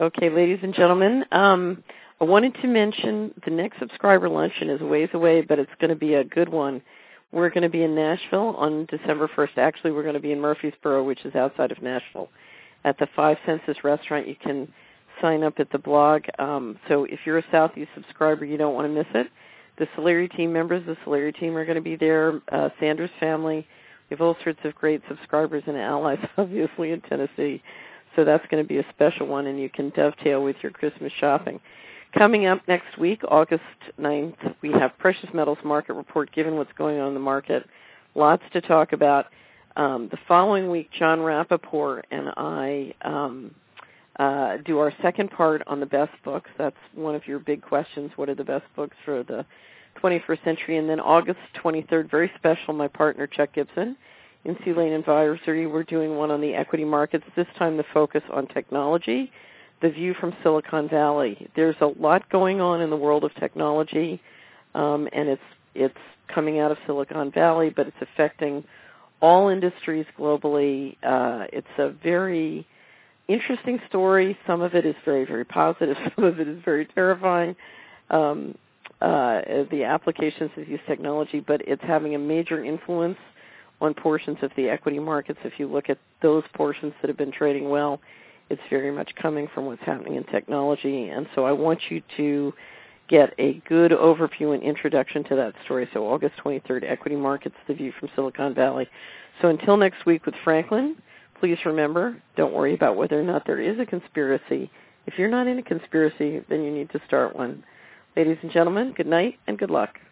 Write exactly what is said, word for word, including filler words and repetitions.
Okay, ladies and gentlemen, um, I wanted to mention the next subscriber luncheon is a ways away, but it's going to be a good one. We're going to be in Nashville on December first. Actually, we're going to be in Murfreesboro, which is outside of Nashville, at the Five Senses restaurant. You can sign up at the blog. Um, so if you're a Southeast subscriber, you don't want to miss it. The Solari team members, the Solari team are going to be there, uh, Sanders family. We have all sorts of great subscribers and allies, obviously, in Tennessee. So that's going to be a special one, and you can dovetail with your Christmas shopping. Coming up next week, August ninth, we have Precious Metals Market Report, given what's going on in the market. Lots to talk about. Um, the following week, John Rappaport and I um, uh, do our second part on the best books. That's one of your big questions. What are the best books for the twenty-first century? And then August twenty-third, very special, my partner Chuck Gibson in Sea Lane Advisory, we're doing one on the equity markets, this time the focus on technology, the view from Silicon Valley. There's a lot going on in the world of technology, um, and it's it's coming out of Silicon Valley, but it's affecting all industries globally. Uh, it's a very interesting story. Some of it is very, very positive. Some of it is very terrifying, um, uh, the applications of use technology, but it's having a major influence on portions of the equity markets. If you look at those portions that have been trading well, it's very much coming from what's happening in technology. And so I want you to get a good overview and introduction to that story. So August twenty-third, Equity Markets, the view from Silicon Valley. So until next week with Franklin, please remember, don't worry about whether or not there is a conspiracy. If you're not in a conspiracy, then you need to start one. Ladies and gentlemen, good night and good luck.